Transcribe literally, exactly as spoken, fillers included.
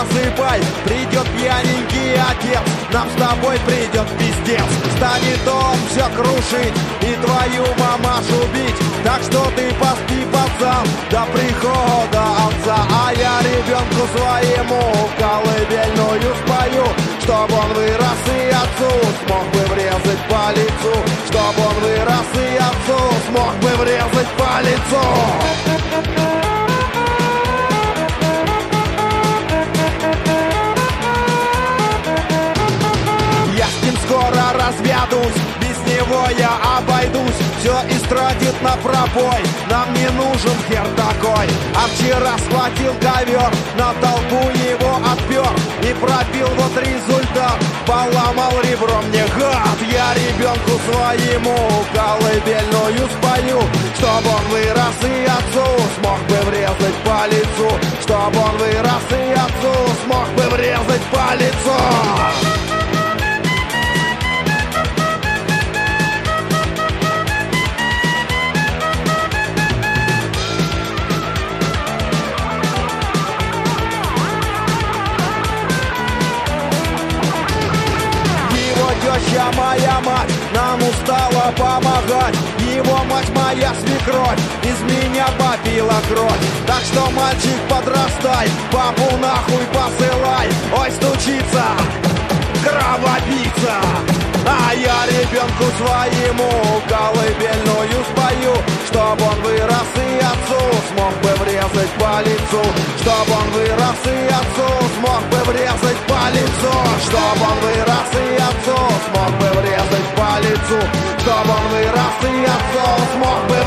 засыпай, придет пьяненький отец, нам с тобой придет пиздец. Станет он все крушить и твою мамашу бить. Так что ты поспи, пацан, до прихода отца. А я ребенку своему колыбельную спою, чтоб он вырос и отцу смог бы врезать по лицу. Чтоб он вырос и отцу смог бы врезать по лицу. Я с ним скоро разведусь, без него я обойдусь. Все истратит на пробой, нам не нужен хер такой. А вчера схватил ковер, на толпу его отпер и пробил вот результат, поломал ребро мне гад. Я ребенку своему колыбельную спою, чтоб он вырос и отцу смог бы врезать по лицу. Чтоб он вырос и отцу смог бы врезать по лицу. Теща моя мать нам устала помогать. Его мать моя свекровь из меня попила кровь. Так что, мальчик, подрастай, папу нахуй посылай. Ой, стучится кровопийца. А я ребенку своему колыбельную спою, чтоб он вырос и отцу смог бы врезать по лицу. Чтоб он вырос и отцу смог бы врезать по лицу. Чтоб он вырос и отцу смог бы врезать по лицу. Чтоб он вырос и отцу смог бы